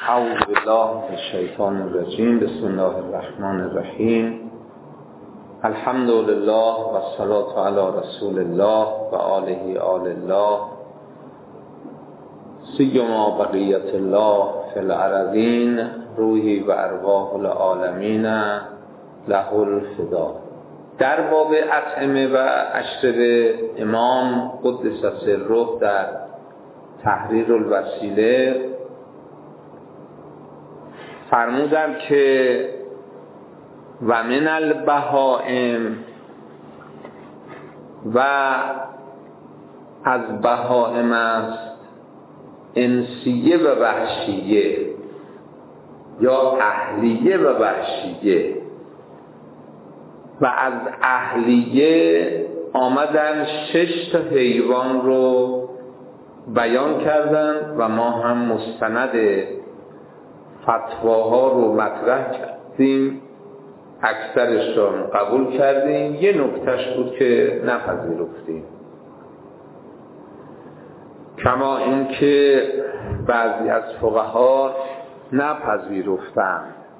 اعوذ بالله من الشیطان الرجیم. بسم الله الرحمن الرحیم. الحمد لله و الصلاة علی رسول الله و آله آل الله سیما بقیت الله فی الارضین روحی و ارواح العالمین له الفدا. در باب اطعمه و اشربه امام قدس سره در تحریر الوسیله فرمودند که و من البهائم و از بهائم است انسیه و وحشیه یا اهلیه و وحشیه. و از اهلیه آمدن 6 تا حیوان رو بیان کردن و ما هم مستند فتواها رو مطرح کردیم، اکثرش رو قبول کردیم. یه نکتهش بود که نپذیرفتیم، کما اینکه بعضی از فقها نپذیرفتن.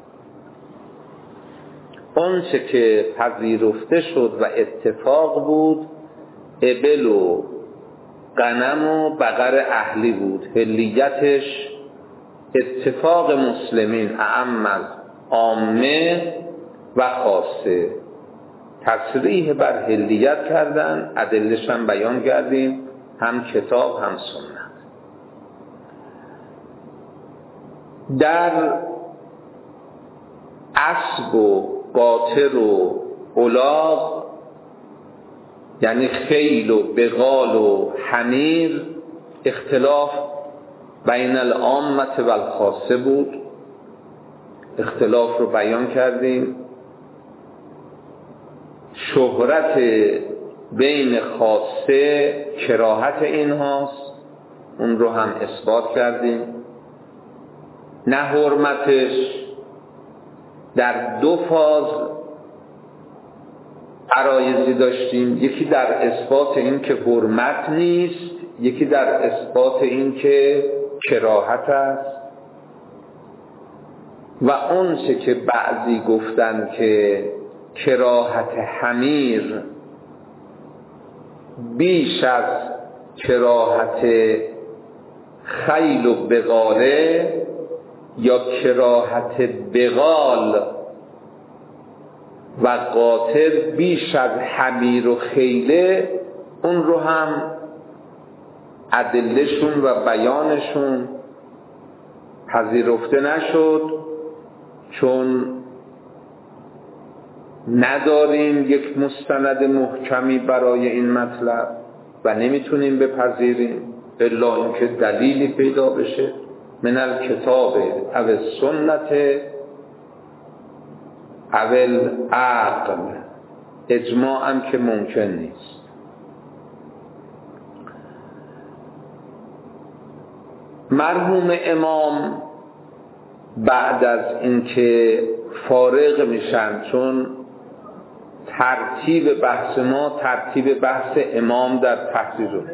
اون چه که پذیرفته شد و اتفاق بود ابل و غنم و بقر اهلی بود. هلیتش اتفاق مسلمین اعم از عامه و خاصه، تصریح بر هلیت کردن، ادلش هم بیان کردیم، هم کتاب هم سنت. در اسب و قاطر و الاغ یعنی خیل و بغال و حمیر اختلاف بین العامه و الخاصه بود. اختلاف رو بیان کردیم. شهرت بین خاصه کراهت این هاست، اون رو هم اثبات کردیم. نه حرمتش در 2 فاز عرایضی داشتیم، یکی در اثبات این که حرمت نیست، یکی در اثبات این که کراهت است. و اون چه که بعضی گفتن که کراهت حمیر بیش از کراهت خیل و بغاله یا کراهت بغال و قاطر بیش از حمیر و خیله، اون رو هم ادلهشون و بیانشون پذیرفته نشد، چون نداریم یک مستند محکمی برای این مطلب و نمیتونیم بپذیریم الا اینکه دلیلی پیدا بشه من الکتاب او السنت او العقل. اجماع هم که ممکن نیست. مرحوم امام بعد از اینکه فارغ میشن، چون ترتیب بحث ما ترتیب بحث امام در تحریر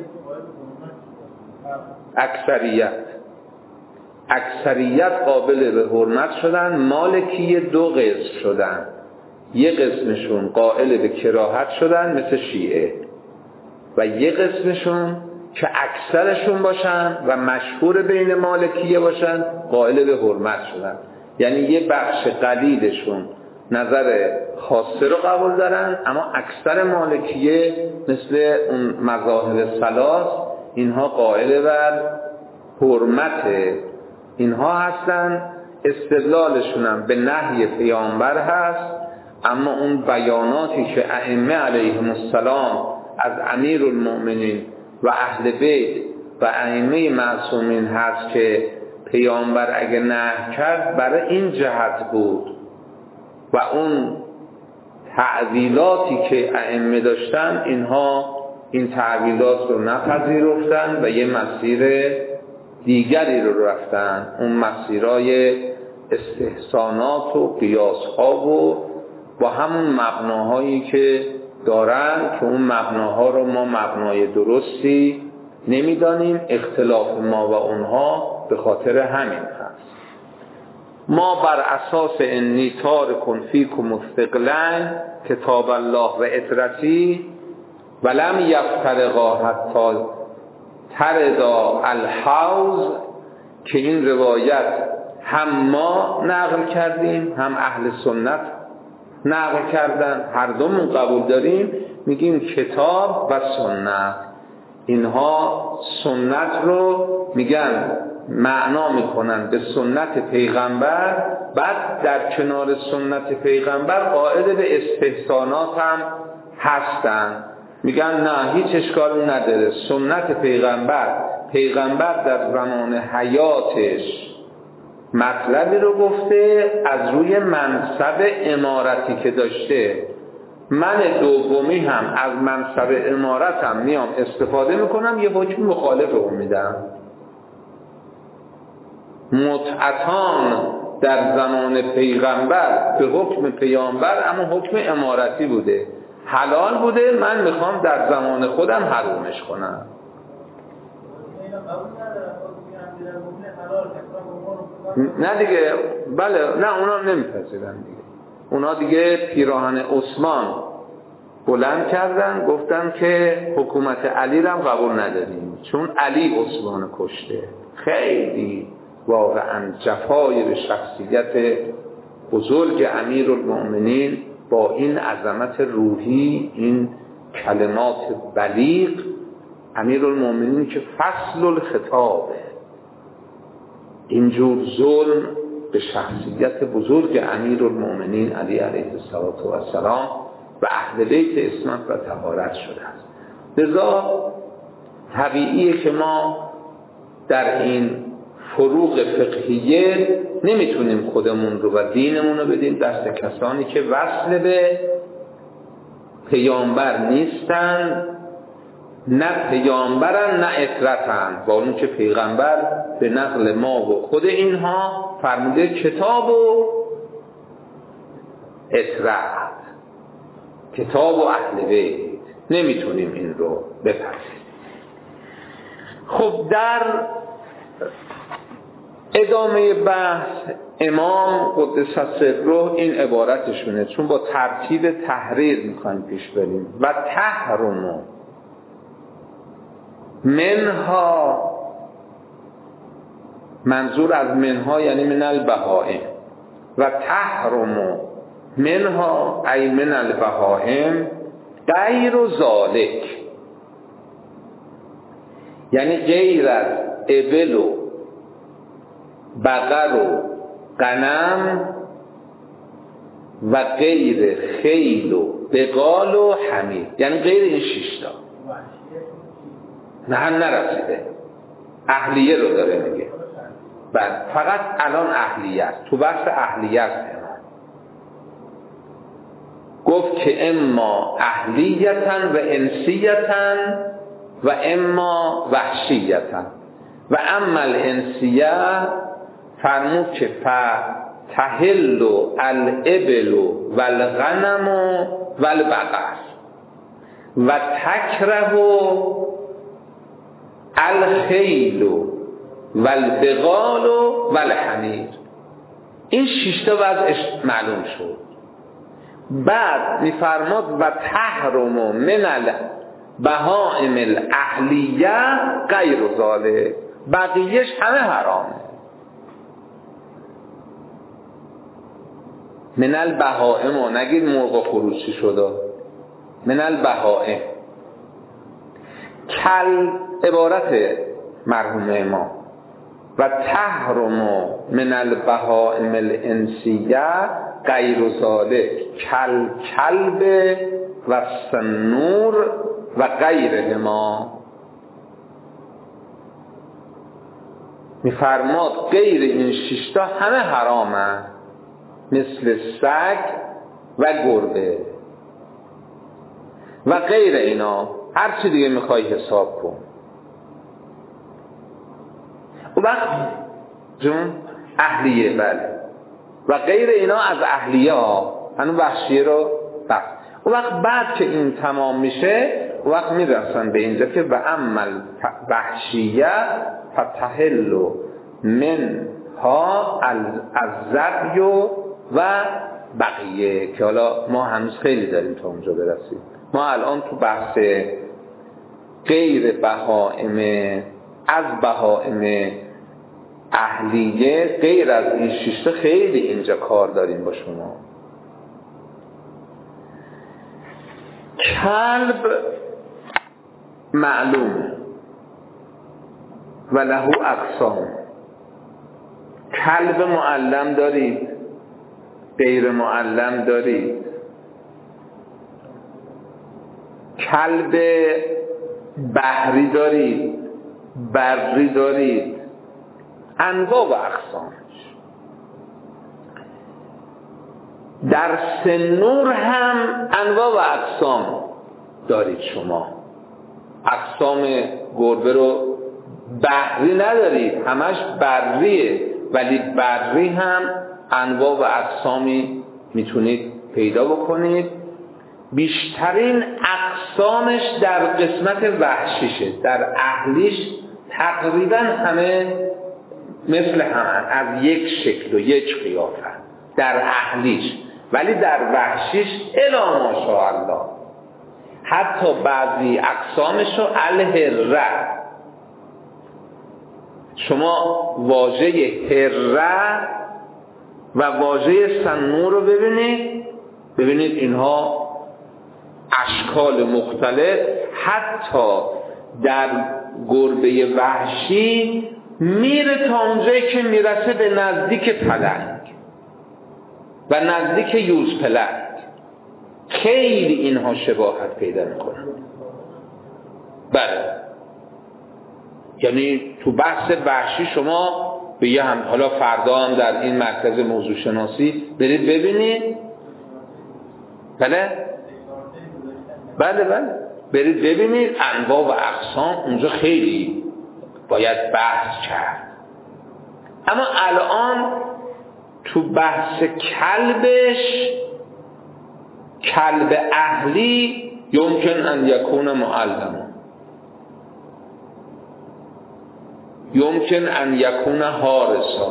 اکثریت قابل به حرمت شدن. مالکی 2 قسم شدن، یک قسمشون قائل به کراهت شدن مثل شیعه و یک قسمشون که اکثرشون باشن و مشهور بین مالکیه باشن قائل به حرمت شدن. یعنی یه بخش قلیلشون نظر خاصه رو قبول دارن، اما اکثر مالکیه مثل اون مذاهب ثلاث اینها قائل بر حرمت اینها هستن. استدلالشون هم به نهی پیامبر هست، اما اون بیاناتی که ائمه علیهم السلام از امیر المؤمنین و اهل بیت و ائمه معصومین هست که پیامبر اگه نهی کرد برای این جهت بود و اون تعویلاتی که ائمه داشتن اینها این تعویلات رو نپذیرفتن و یه مسیر دیگری رو رفتن، اون مسیرهای استحسانات و قیاس‌ها و با همون مبناهایی که دارن که اون مبناها رو ما مبنای درستی نمیدانیم. اختلاف ما و اونها به خاطر همین هست. ما بر اساس انی تارکن فیکم الثقلین کتاب الله و اطرتی ولم یفترقا حتی تردا الحوض، که این روایت هم ما نقل کردیم هم اهل سنت نقل کردن، هر دومون قبول داریم، میگیم کتاب و سنت. اینها سنت رو میگن معنا میکنن به سنت پیغمبر، بعد در کنار سنت پیغمبر قائل به استحسانات هم هستن، میگن نه هیچ اشکالی نداره، سنت پیغمبر در زمان حیاتش مطلبی رو گفته از روی منصب امارتی که داشته، من دومی هم از منصب امارتم میام استفاده میکنم یه حکم مخالف رو میدم. متعتان در زمان پیغمبر به حکم پیامبر اما حکم امارتی بوده، حلال بوده، من میخوام در زمان خودم حرامش کنم. نه دیگه، بله، نه اونا نمیپذیرن دیگه. اونا دیگه پیراهن عثمان بلند کردن، گفتن که حکومت علی رو هم قبول نداریم چون علی عثمان کشته. خیلی واقعا جفای به شخصیت بزرگ امیرالمؤمنین با این عظمت روحی، این کلمات بلیغ. امیرالمؤمنین که فصل الخطابه، اینجور ظلم به شخصیت بزرگ امیرالمؤمنین علی علیه السلام و اهل بیت عصمت و طهارت شده است. لذا طبیعیه که ما در این فروق فقهیه نمیتونیم خودمون رو و دینمون رو بدیم دست کسانی که وصل به پیامبر نیستن، نه پیامبرن نه اطرتن، با اون که پیغمبر به نقل ما و خود اینها فرموده کتاب و اطرت، کتاب و اهل بیت، نمیتونیم این رو بپذیریم. خب در ادامه بحث امام قدس سره این عبارتشونه، چون با ترتیب تحریر میخوایم پیش بریم. و تحرم منها، منظور از منها یعنی من البهائم، و تحرم منها ای من البهائم غیر ذالک، یعنی غیر از ابل و بقر و غنم و غیر خیل و بغال و حمیر، یعنی غیر این 6 تا. نه نرسیده، اهلیه رو داره میگه. بعد فقط الان اهلیه است، تو بحث اهلیه است. گفت که اما اهلیتن و انسیتن و اما وحشیتن و اما الانسیه فرمود که فتحل الابل و الغنم و البقر و تکره الخیل و البغال و الحمیر. این 6 تا وضعش معلوم شد. بعد میفرماد و تحرم من البهائم الاهلیه غیر ذالک، بقیهش همه حرامه. من البهائم، نگید مرغ خروسی شده، من البهائم کل عبارت مرحوم امام و تحرم من البهائم الانسیه غیر ذالک کل کلب و سنور و غیرهما. میفرماد غیر این 6 تا همه حرامه، مثل سگ و گربه و غیر اینا، هر چی دیگه میخوای حساب کن. و وقت جون اهلیه، بله، و غیر اینا از اهلیه ها، هنو وحشیه رو بس. و وقت بعد که این تمام میشه، وقت میرسن به اینجا که و عمل وحشیه فتحل من ها از زبی و بقیه که حالا ما هنوز خیلی داریم تا اونجا برسیم. ما الان تو بحث غیر بهائم از بهائم اهلیه غیر از این شیشته خیلی اینجا کار داریم با شما. کلب معلوم و له اقسام. کلب معلم دارید، غیر معلم دارید. کلب بحری دارید، بری دارید، انواع و اقسامش. در سنور هم انواع و اقسام دارید شما. اقسام گربه رو بحری ندارید، همش بریه، ولی بری هم انواع و اقسامی میتونید پیدا بکنید. بیشترین اقسامش در قسمت وحشیشه. در اهلیش تقریبا همه مثل همه، از یک شکل و یک قیافه در اهلیش، ولی در وحشیش الا ماشاءالله. حتی بعضی اقسامش رو الهره. شما واژه هره و واژه سنور رو ببینید اینها اشکال مختلف. حتی در گربه وحشی میره تا اونجایی که میرسه به نزدیک پلنگ و نزدیک یوز پلنگ. خیلی اینها شباهت پیدا میکنن. بله، یعنی تو بحث وحشی شما به یه هم، حالا فردا هم در این مرکز موضوع شناسی برید ببینید. بله برید ببینید انواع و اقسام اونجا خیلی باید بحث کرد. اما الان تو بحث کلبش، کلب اهلی یمکن ان یکون معلم، یمکن ان یکون حارسا.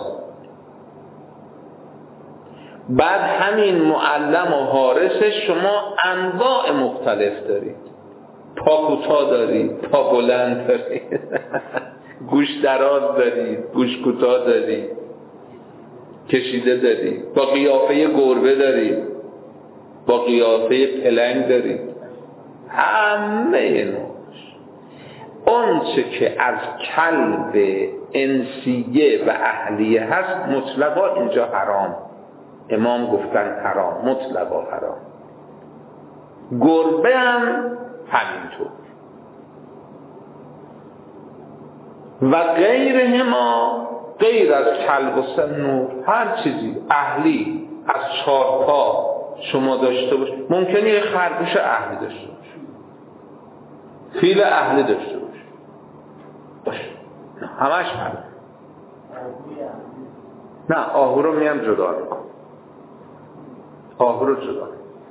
بعد همین معلم و حارسش شما انواع مختلف دارید. پا کوتاه دارید، پا بلند دارید، گوش دراز دارید، گوش کوتاه دارید، کشیده دارید، با قیافه گربه دارید، با قیافه پلنگ دارید، همه نوعش. اون چه که از کلب انسیه و اهلیه هست مطلقا اینجا حرام. امام گفتن حرام، مطلقا حرام. گربه هم همینطور. و غیرهما، غیر از کلب و سنور، هر چیزی اهلی از 4 پا شما داشته باش. ممکنه یه خرگوش اهلی داشته باش، فیل اهلی داشته باش، همش حرام. نه، آهو رو میم جدا میکن، آهو رو جدا.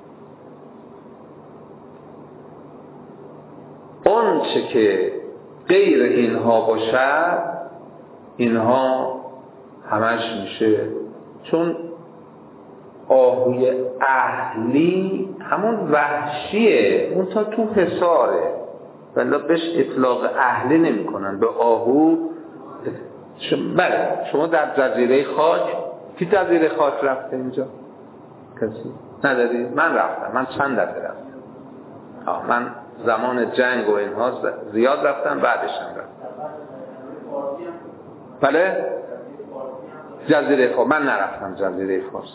اون چه که غیر اینها باشه اینها همش میشه. چون آهوی اهلی همون وحشیه، اون تا تو حصاره، ولی بهش اطلاق اهلی نمی کنن به آهو. بله، شما در جزیره خاک، کی جزیره خاک رفته اینجا؟ کسی نداری؟ من رفتم، من چند دفعه رفتم. من زمان جنگ و اینها زیاد رفتم، بعدش هم رفتم. بله؟ جزیره خاک من نرفتم. جزیره فارس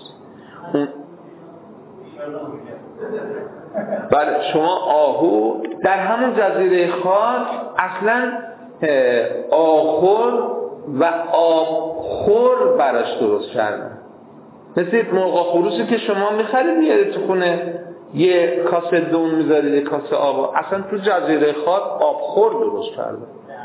بله، شما آهو در همون جزیره خاک اصلا آخر و آبخور براش درست کردن. مثل مرغ خروسی که شما میخرید میارید تو خونه، یه کاسه دون میذارید، یه کاسه آب. اصلا تو جزیره خاک آبخور درست کردن.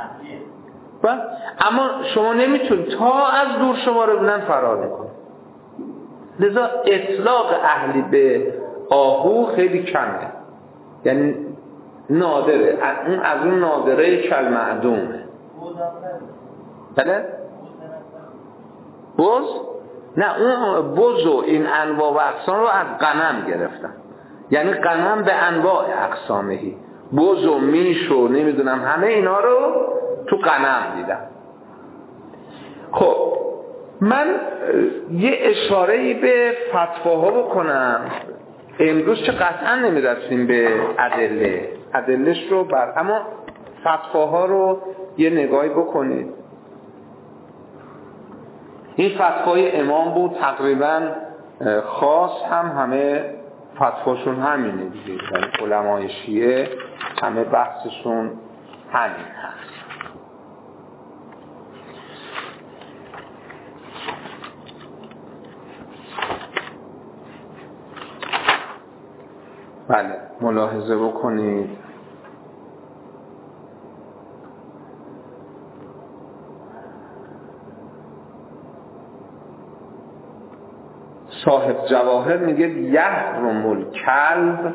اما شما نمیتونید، تا از دور شما رو ببینن فرار میکنه. لذا اطلاق اهلی به آهو خیلی کمه، یعنی نادره. اون از اون نادره کل معدومه. بله؟ بز؟ نه، اون بز و این انواع و اقسام رو از غنم گرفتن، یعنی غنم به انواع اقسامهی، بز و میش و نمیدونم همه اینا رو تو غنم دیدم. خب من یه اشاره‌ای به فتواها بکنم. امروز که قطعا نمیرسیم به ادلهش رو اما فتواها رو یه نگاهی بکنید. این فتوای امام بود، تقریبا خاص همه فتواشون همینه دیگه، یعنی علمای شیعه همه بحثشون همین هست. بله ملاحظه بکنید. صاحب جواهر میگه یحرم الکلب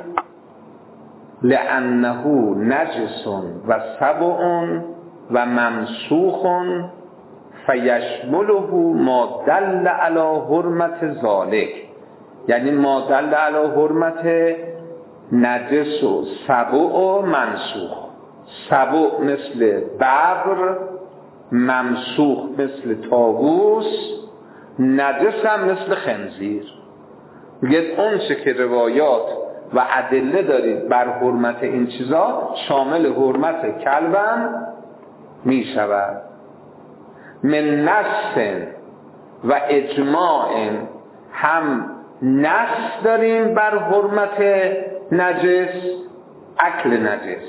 لانه نجس و سبع و ممسوخ فیشمله ما دل علی حرمت ذالک، یعنی ما دل علی حرمت نجس و سبع و منسوخ. سبع مثل ببر، ممسوخ مثل طاووس، نجس هم مثل خنزیر. میگه اون چه که روایات و ادله دارید بر حرمت این چیزا شامل حرمت کلبم می شود. من نص و اجماع، هم نص داریم بر حرمت نجس، اکل نجس،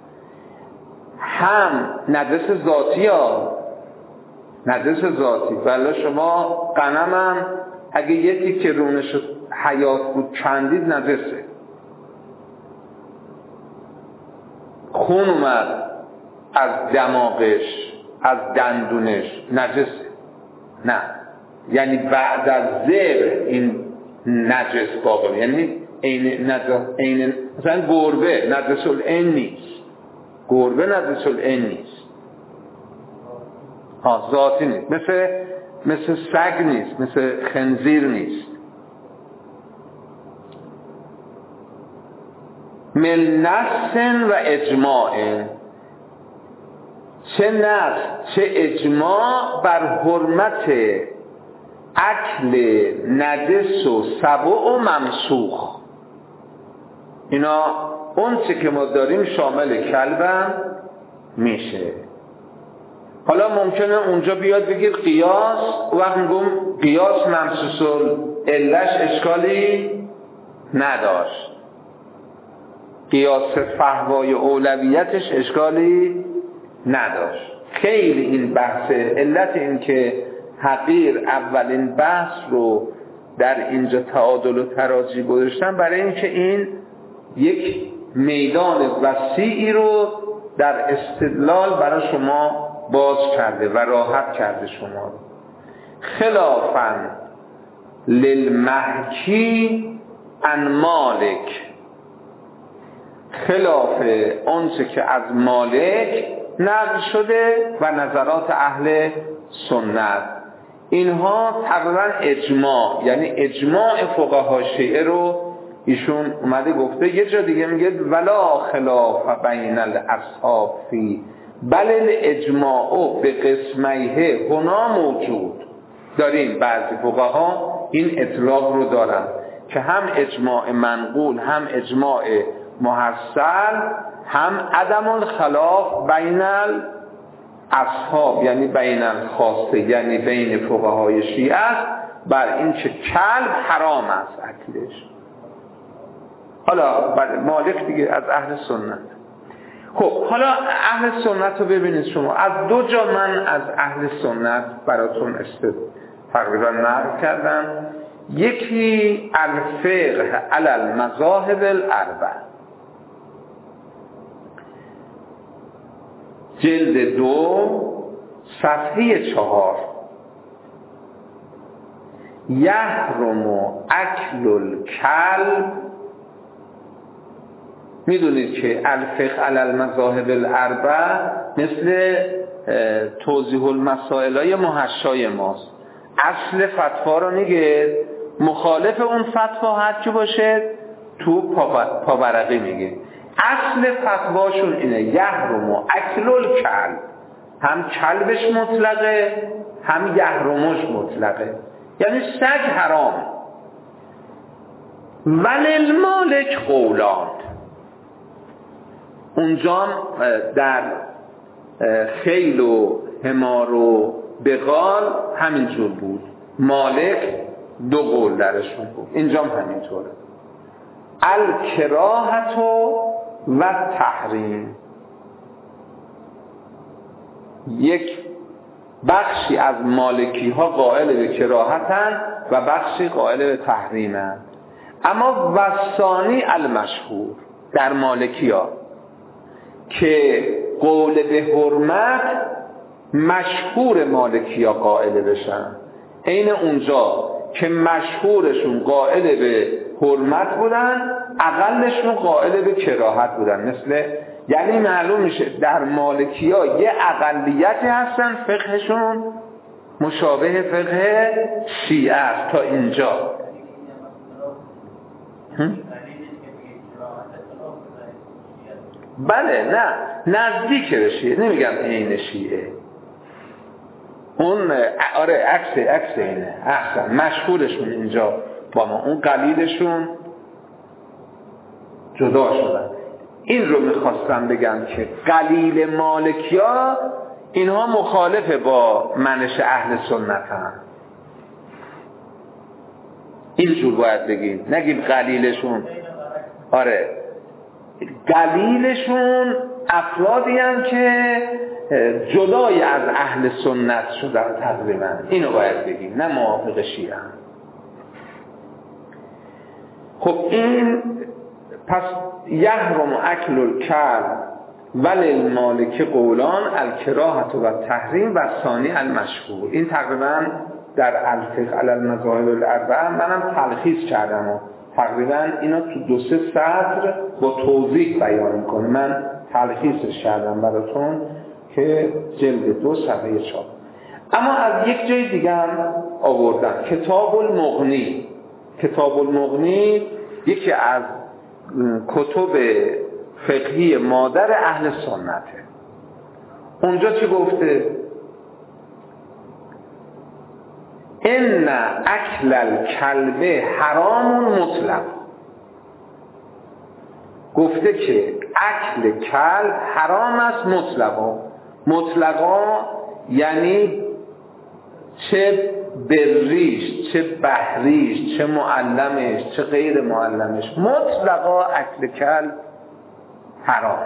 هم نجس ذاتی ها، نجس ذاتی. ولی شما غنمم اگه یکی که رونش حیات بود کندید نجسه، خون اومد از دماغش از دندونش نجسه. نه، یعنی بعد از ذبح این نجس باقی، یعنی این مثلا گربه نجس العین نیست، گربه نجس العین نیست، ذاتی نیست، مثل سگ نیست، مثل خنزیر نیست. من نص و اجماع، چه نص چه اجماع بر حرمت اکل نجس و سبع و ممسوخ. اینا اون چه که ما داریم شامل کلبم میشه. حالا ممکنه اونجا بیاد بگید قیاس، وقت میگم قیاس ممسوس علش اشکالی نداشت، قیاس فحوای اولویتش اشکالی نداشت. خیلی این بحث علت این که حقیر اولین بحث رو در اینجا تعادل و تراجی گذاشتن برای اینکه این یک میدان وسیعی رو در استدلال برای شما باز کرده و راحت کرده شما. خلافاً للمحکی عن مالک، خلاف آنچه که از مالک نقل شده و نظرات اهل سنت. اینها تقریبا اجماع، یعنی اجماع فقهای شیعه رو ایشون اومده گفته. یه جا دیگه میگه ولا خلاف بین الاصحاب فی بل الاجماع به قسمیه هنا موجود. داریم بعضی فقها این اطلاق رو دارن که هم اجماع منقول، هم اجماع محصل، هم عدم الخلاف بین اصحاب، یعنی بین الخاصه، یعنی بین فقهای شیعه است بر این که کلب حرام است اکلش. حالا مالک دیگه از اهل سنت. خب حالا اهل سنت رو ببینید شما. از دو جا من از اهل سنت براتون تقریبا نقل کردم. یکی الفقه علی المذاهب الاربع، جلد 2 صفحه 4. یحرم اکل الکلب. میدونید که الفقه علی المذاهب الاربع مثل توضیح المسائل های محشای ماست. اصل فتوا رو میگه، مخالف اون فتوا هر چی باشه تو پاورقی میگه. اصل فتواشون اینه یحرم اکل الکلب، هم کلبش مطلقه هم یحرمش مطلقه، یعنی سگ حرام. وللمالک قولان، اونجا در خیل و حمار و بغال همینجور بود، مالک دو قول درشون بود، اینجا هم همینطوره. الکراهت و تحریم، یک بخشی از مالکی ها قائل به کراهتن و بخشی قائل به تحریمن. اما وثانی المشهور در مالکی ها که قول به حرمت مشهور مالکی ها قائل بشن، این اونجا که مشهورشون قائل به حرمت بودن اقلشون قائل به کراهت بودن. مثل یعنی معلوم میشه در مالکی ها یه اقلیتی هستن فقهشون مشابه فقه شیعه است تا اینجا. بله نه نزدیک به شیعه، نمیگم عین شیعه، اون آره عکس اینه احسن، مشهورشون اینجا با ما، اون قلیلشون جدا شدن. این رو میخواستم بگم که قلیل مالکیا اینها مخالف با منش اهل سنت هم، اینجور باید بگیم، نگیم قلیلشون. آره قلیلشون افرادی هم که جدای از اهل سنت شدن تقریبا، اینو باید بگیم، نه موافق شیعه. خب این پس یحرم اکل الکلب وللمالک قولان الکراهت و تحریم و ثانی المشهور. این تقریبا در الفقه علی المذاهب الاربعه منم تلخیص کردم و تقریبا اینا تو 2-3 سطر با توضیح بیان میکنه، من تلخیصش کردم براتون که جلد 2 صفحه 4. اما از یک جای دیگه هم آوردم، کتاب المغنی. کتاب المغنی یکی از کتب فقهی مادر اهل سنته. اونجا چی گفته؟ ان اکل الکلب حرام مطلق. گفته که اکل کلب حرام است مطلقا، یعنی چه بریش، چه بحریش، چه معلمش، چه غیر معلمش، مطلقا اکل کلب حرام.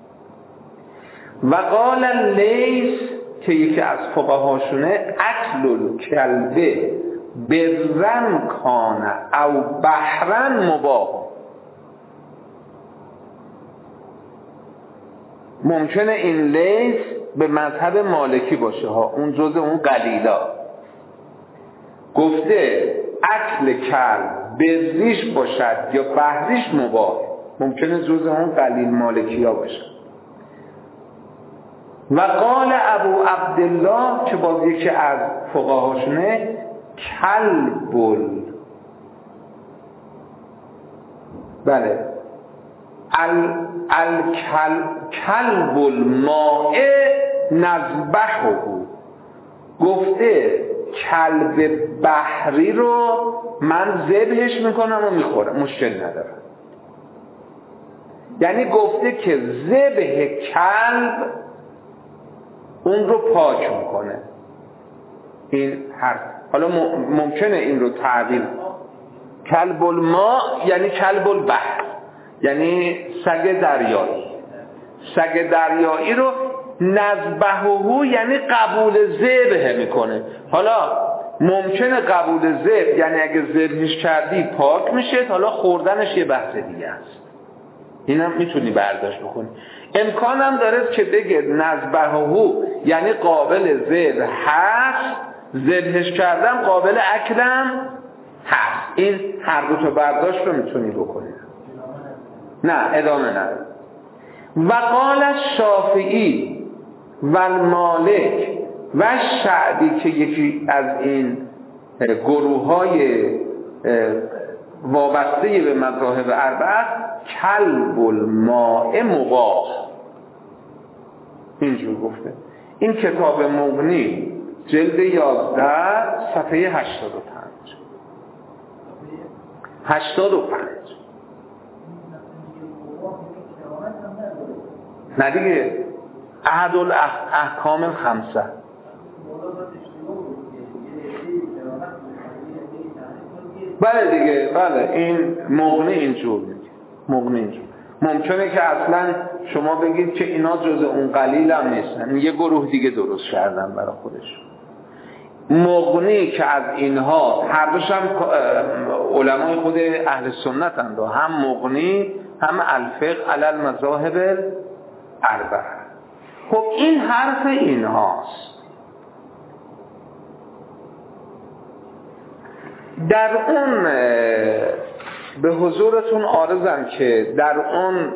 و قال لیث که یکی از فقهاشونه اکل الکلب برن کان او بحرن مباح. ممکنه این لیث به مذهب مالکی باشه ها، اون جزء اون قلیلا. گفته اکل کلب بریش باشد یا بحریش مباح، ممکنه جزء اون قلیل مالکی ها باشه. و قال ابو عبدالله که باز یکی از فقهاشونه کلب الماء نذبحه. گفته کلب بحری رو من ذبحش میکنم و میخورم، مشکل ندارم. یعنی گفته که ذبح کلب اون رو پاک میکنه. این حرف حالا ممکنه این رو تعبیر کلب الماء یعنی کلب البحر، یعنی سگ دریایی. سگ دریایی رو نذبحه یعنی قبول ذبح میکنه. حالا ممکنه قبول ذبح یعنی اگه ذبحش کردی پاک میشه، حالا خوردنش یه بحث دیگه است، اینم میتونی برداشت بکنی. امکانم داره که بگه نذبحه یعنی قابل ذبح هست، ذبحش کردم قابل اکلم هست. این هر دو تا برداشت رو میتونی بکنی. نه ادامه نداره. و قال الشافعی و المالک و شعبی که یکی از این گروه‌های وابسته به مذاهب اربعه کلب الماء مباح، اینجور گفته. این کتاب مغنی جلد 11 صفحه 85 نه دیگه، احد الاحکام الخمسه. بله دیگه، بله این مغنی اینجور میگه، مغنی اینجور. ممکنه که اصلا شما بگید که اینا جز اون قلیل هم نیستن، یه گروه دیگه درست کردن برای خودش. مغنی که از اینها هر دوش هم علمای خود اهل سنت هم دو، هم مغنی هم الفقه علی المذاهب الاربعه. خب این حرف اینهاست. در اون به حضورتون عارضم که در اون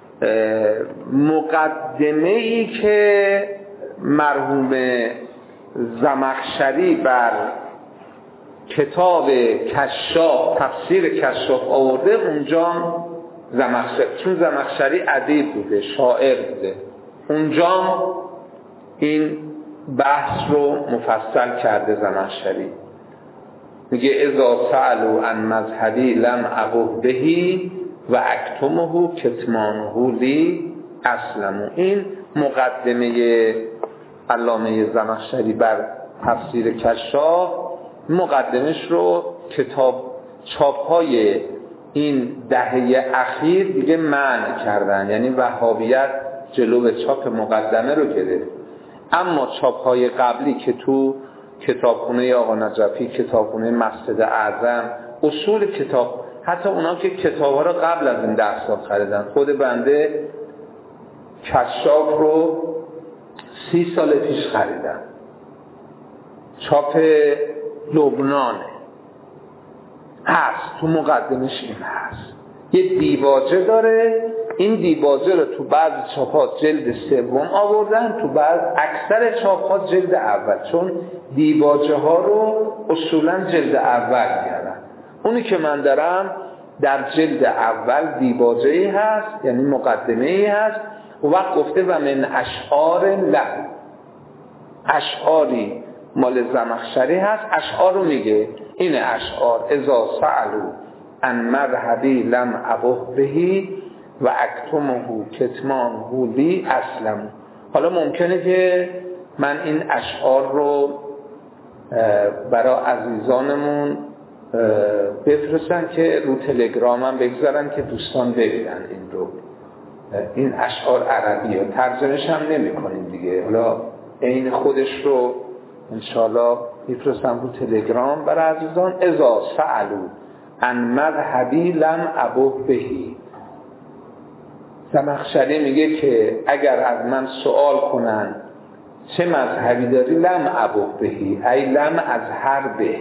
مقدمه‌ای که مرحوم زمخشری بر کتاب کشاف، تفسیر کشاف آورده، اونجا چون زمخشری ادیب بوده، شاعر بوده، اونجا این بحث رو مفصل کرده زمخشری. میگه اذا سألوا عن مذهبی لم ابه بهی و اکتمه کتمانه لی اسلموا. این مقدمه علامه زمخشری بر تفسیر کشاف، مقدمش رو کتاب چاپ‌های این دهه اخیر دیگه منع کردن، یعنی وهابیت جلو به چاپ مقدمه رو گرفت. اما چاپ‌های قبلی که تو کتابخونه آقا نجفی، کتابخونه مسجد اعظم، اصول کتاب، حتی اونا که کتاب‌ها رو قبل از این 10 سال خریدن، خود بنده کشاف رو 30 سال پیش خریدم، چاپ لبنانه، هست تو مقدمش این هست، یه دیباجه داره. این دیباجه رو تو بعض چاپات جلد 3 آوردن، تو بعض اکثر چاپات جلد اول، چون دیباجه ها رو اصولا جلد اول کردن. اونی که من دارم در جلد اول دیباجه‌ای هست، یعنی مقدمه‌ای هست، و وقت گفته و من اشعار له، اشعاری مال زمخشری هست، اشعار رو میگه، این اشعار اذا سألوا عن مذهبی لم ابه بهی و اکتمه کتمانه لی اسلموا. حالا ممکنه که من این اشعار رو برای عزیزانمون بفرستن که رو تلگرامم بگذارن که دوستان ببینن این رو. این اشعار عربیه، ترجمهش هم نمی کنیم دیگه، حالا این خودش رو انشاءالله میفرستم رو تلگرام برای عزیزان. اذا سألوا عن مذهبی لم ابه بهی، زمخشری میگه که اگر از من سوال کنن چه مذهبی داری، لم ابه بهی ای لم اظهر به،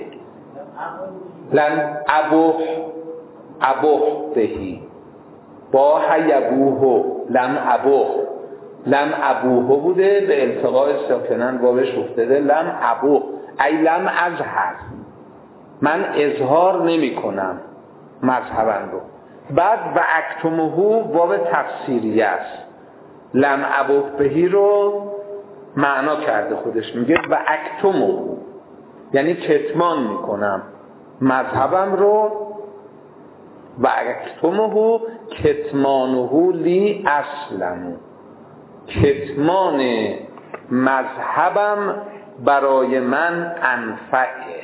لم ابه بهی با حیبوه، لم ابوه بوده به التقاء ساکنن بابش افتاده، لم ابوه ای لم اظهر، من اظهار نمی کنم مذهبم رو. بعد و اکتمهو باب تفسیری است، لم ابوه بهی رو معنا کرده خودش، میگه و اکتمهو یعنی کتمان میکنم مذهبم رو، و اکتمهو کتمانه لی اسلموا، کتمان مذهبم برای من انفعه.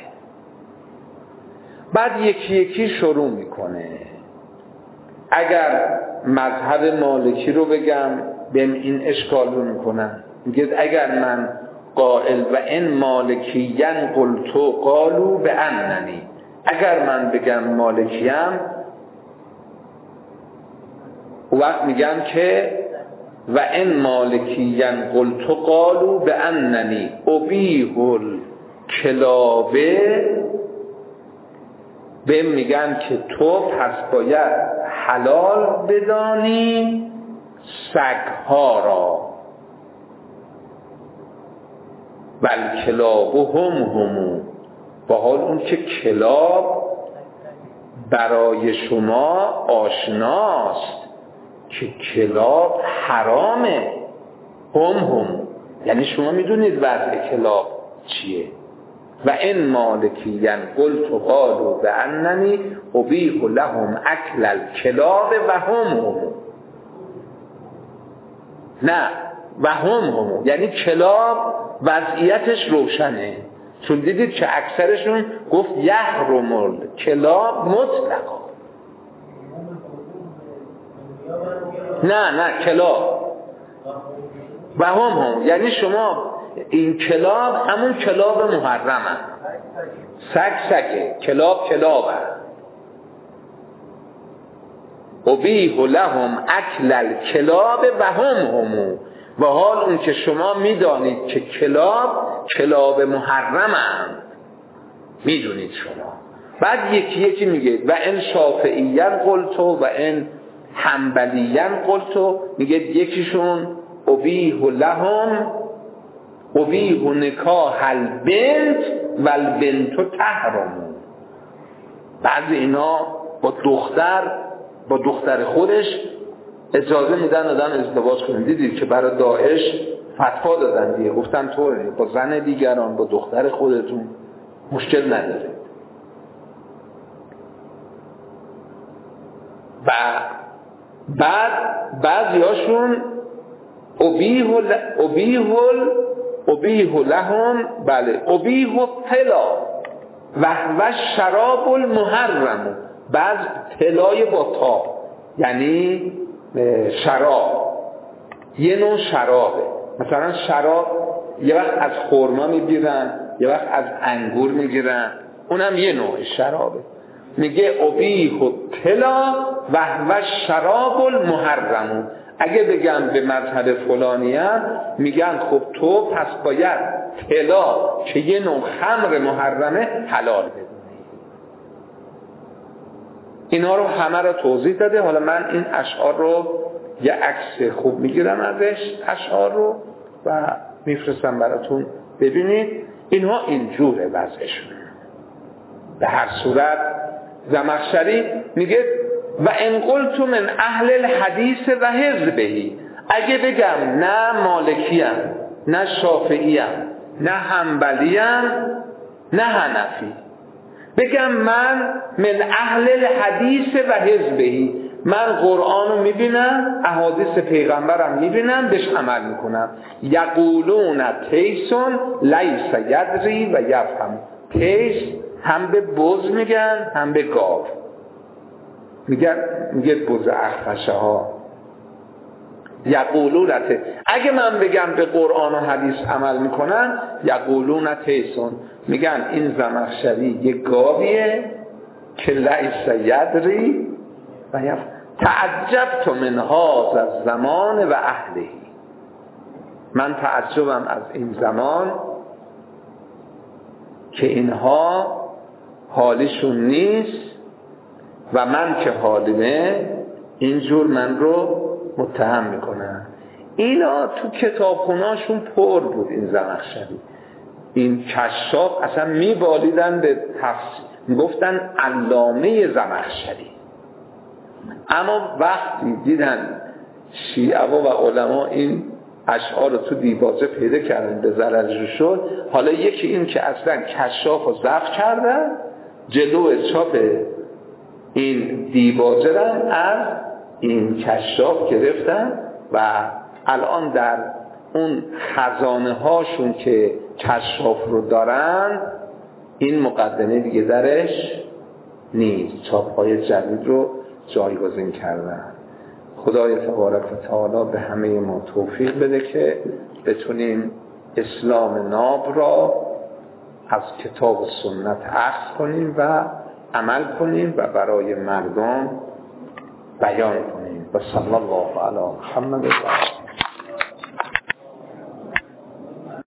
بعد یکی یکی شروع میکنه. اگر مذهب مالکی رو بگم بهم این اشکال رو میکنن، میگه اگر من قائل و ان مالکیین قلتو قالو به اننی، اگر من بگم مالکیم وقت میگم که و ان مالکیین قلتو قالو به اننی ابیح الکلابه، به میگن که تو پس باید حلال بدانی سگها را، بل کلاب همو با حال اون که کلاب برای شما آشناست که کلاب حرامه. هم یعنی شما میدونید وضع کلاب چیه. و این مالکیان قلت و قالوا باننی ابیح لهم اکل الکلاب و هم نه و هم یعنی کلاب وضعیتش روشنه، چون دیدید که اکثرشون گفت یحرم کلاب مطلقا. نه کلاب و هم یعنی شما این کلاب همون کلاب محرمه، سگه، کلاب ابیح لهم اکل الکلاب و هم و حال اون که شما میدانید که کلاب محرمند، میدونید شما. بعد یکی میگه و ان شافعیان قلتو و ان حنبلیان قلتو، میگه یکیشون ابیح لهم ابیح نکاح البنت و البنت تحرم. بعض اینا با دختر خودش اجازه میدن آدم ازدواج کنه. دیدید که برای داعش فتوا دادن دیگه، گفتن طوری با زن دیگران با دختر خودتون مشکل نداره. و بعد بعضیاشون ابیح لهم ابیح طلا و شراب المحرم. بعض طلای با تا یعنی شراب، یه نوع شرابه. مثلا شراب یه وقت از خرما میگیرن، یه وقت از انگور میگیرن، اونم یه نوع شرابه. میگه ابیح طلا و شراب المحرم. اگه بگم به مذهب فلانیان میگن خب تو پس باید طلا که یه نوع خمر محرمه حلال بدونی. اینا رو همه رو توضیح داده. حالا من این اشعار رو یه عکس خوب میگیرم ازش، اشعار رو و میفرستم براتون ببینید. اینها اینجوره وضعشون. به هر صورت زمخشری میگه و ان قلت من اهل الحدیث و حزبهی، اگه بگم نه مالکیم نه شافعیم نه حنبلیم نه حنفی، بگم من من اهل الحدیث و حزبهی، من قرآن رو میبینم، احادیث پیغمبرم میبینم، بهش عمل میکنم. یقولون تیسون لیس یدری و یفهم. تیس هم به بز میگن هم به گاو. میگه بز اخفشه ها. یقولون اگه من بگم به قرآن و حدیث عمل میکنن، یقولون تیسون، میگن این زمخشری یه گاویه که لیس یدری و تعجبت من هذا الزمان و اهله. من تعجبم از این زمان که اینها حالشون نیست و من که حالمه اینجور من رو متهم میکنن. اینا تو کتابخونه‌شون پر بود. این زمخشری، این کشاف اصلا میبالیدن به تفسیر، میگفتن علامه زمخشری. اما وقتی دیدن شیعه و علما این اشعار رو تو دیباجه پیدا کردن به ضررش شد، حالا یکی این که اصلا کشاف رو ضبط کردن، جلو چاپ این دیباجه رو از این کشاف گرفتن و الان در اون خزانه هاشون که کشاف رو دارن این مقدمه دیگه درش نیست. چاپ های جدید رو جایگزین کردن. خدای تبارک و تعالی به همه ما توفیق بده که بتونیم اسلام ناب را از کتاب و سنت اخذ کنیم و عمل کنیم و برای مردم بیان کنیم. و صلی الله علی محمد و